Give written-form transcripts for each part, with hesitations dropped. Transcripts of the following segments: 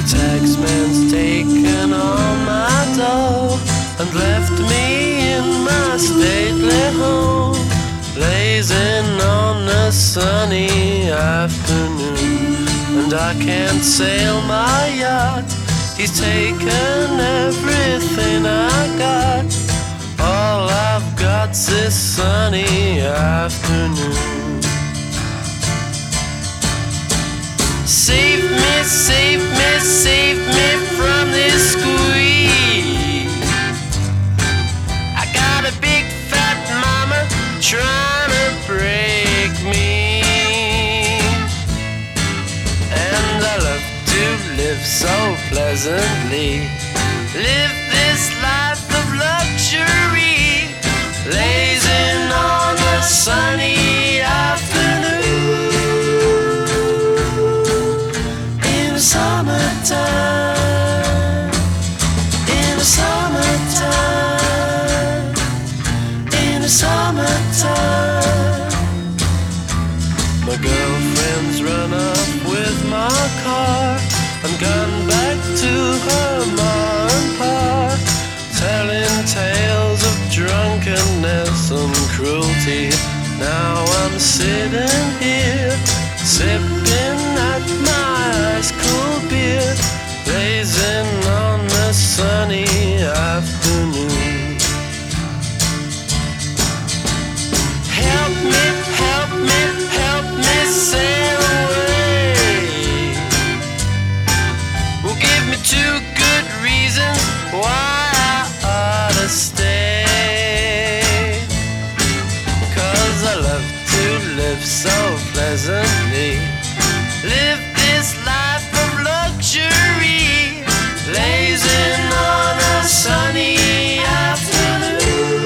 taxman's taken all my dough and left me in my stately home, blazing on a sunny afternoon. And I can't sail my yacht, he's taken everything I got. All I've got's this sunny afternoon. Save me, save me, save me from this squeeze. I got a big fat mama trying to break me, and I love to live so pleasantly, live this life of luxury, blazing on a sunny afternoon. In the summertime, in the summertime, in the summertime. My girlfriend's run off with my car and gone back to her ma and pa, telling tales of drunkenness and cruelty. Now I'm sitting here, sipping at my ice cool beer, blazing on a sunny afternoon. Help me, help me, help me sail away. Well, give me 2 good reasons why I ought to stay. 'Cause I love to live so pleasantly, live this life of luxury, blazing on a sunny afternoon.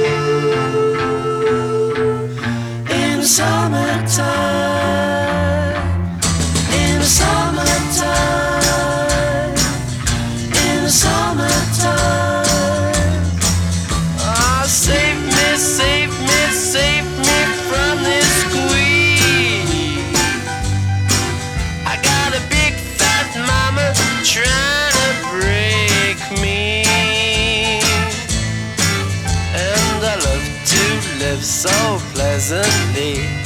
In the summertime, in the summertime, in the summertime. Ah, save me, save me, save me from this squeeze. I got a big fat mama trying to break me, and I love to live so pleasantly,